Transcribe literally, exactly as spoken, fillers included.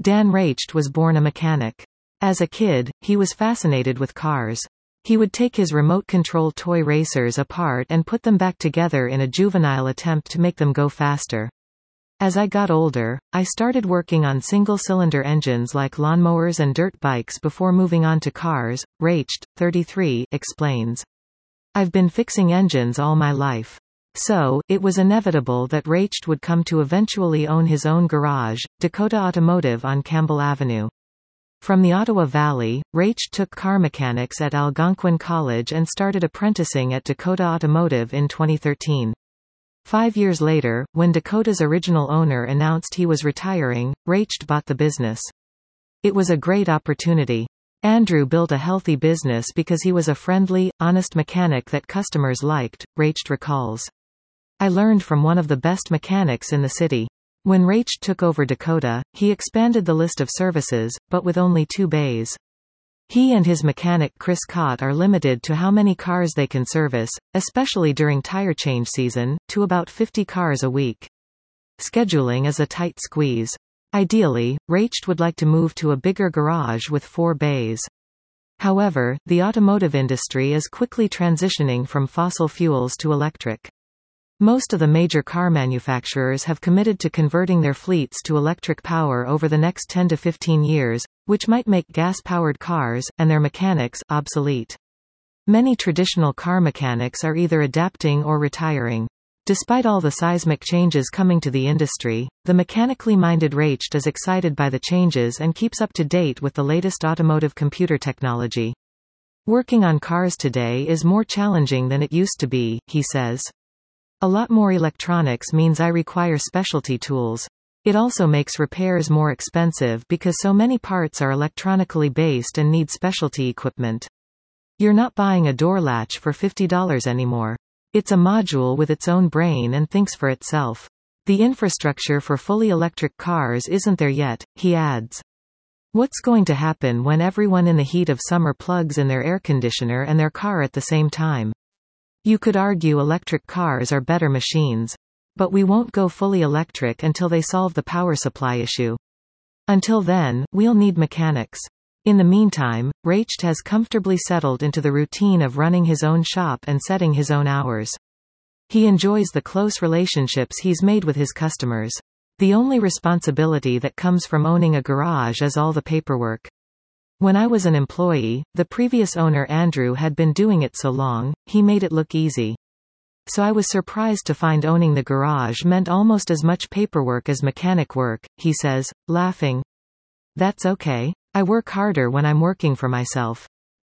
Dan Raicht was born a mechanic. As a kid, he was fascinated with cars. He would take his remote-control toy racers apart and put them back together in a juvenile attempt to make them go faster. As I got older, I started working on single-cylinder engines like lawnmowers and dirt bikes before moving on to cars, Raicht, thirty-three, explains. I've been fixing engines all my life. So, it was inevitable that Raicht would come to eventually own his own garage, Dakota Automotive on Campbell Avenue. From the Ottawa Valley, Raicht took car mechanics at Algonquin College and started apprenticing at Dakota Automotive in twenty thirteen. Five years later, when Dakota's original owner announced he was retiring, Raicht bought the business. It was a great opportunity. Andrew built a healthy business because he was a friendly, honest mechanic that customers liked, Raicht recalls. I learned from one of the best mechanics in the city. When Raicht took over Dakota, he expanded the list of services, but with only two bays. He and his mechanic Chris Cott are limited to how many cars they can service, especially during tire change season, to about fifty cars a week. Scheduling is a tight squeeze. Ideally, Raicht would like to move to a bigger garage with four bays. However, the automotive industry is quickly transitioning from fossil fuels to electric. Most of the major car manufacturers have committed to converting their fleets to electric power over the next ten to fifteen years, which might make gas-powered cars, and their mechanics, obsolete. Many traditional car mechanics are either adapting or retiring. Despite all the seismic changes coming to the industry, the mechanically minded Raicht is excited by the changes and keeps up to date with the latest automotive computer technology. Working on cars today is more challenging than it used to be, he says. A lot more electronics means I require specialty tools. It also makes repairs more expensive because so many parts are electronically based and need specialty equipment. You're not buying a door latch for fifty dollars anymore. It's a module with its own brain and thinks for itself. The infrastructure for fully electric cars isn't there yet, he adds. What's going to happen when everyone in the heat of summer plugs in their air conditioner and their car at the same time? You could argue electric cars are better machines. But we won't go fully electric until they solve the power supply issue. Until then, we'll need mechanics. In the meantime, Raicht has comfortably settled into the routine of running his own shop and setting his own hours. He enjoys the close relationships he's made with his customers. The only responsibility that comes from owning a garage is all the paperwork. When I was an employee, the previous owner Andrew had been doing it so long, he made it look easy. So I was surprised to find owning the garage meant almost as much paperwork as mechanic work, he says, laughing. That's okay. I work harder when I'm working for myself.